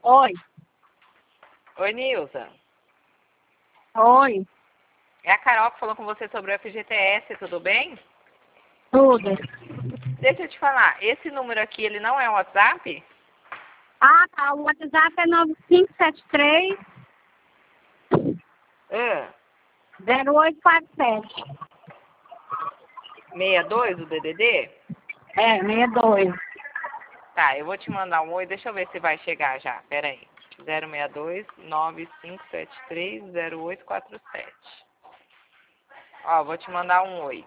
Oi. Oi, Nilza. Oi. É a Carol que falou com você sobre o FGTS, tudo bem? Tudo. Deixa eu te falar, esse número aqui, ele não é o WhatsApp? Ah, tá. O WhatsApp é 9573 Ah, 0847. 62 o DDD? É, 62. Tá, eu vou te mandar um oi, deixa eu ver se vai chegar já, pera aí. 062-9573-0847. Ó, vou te mandar um oi.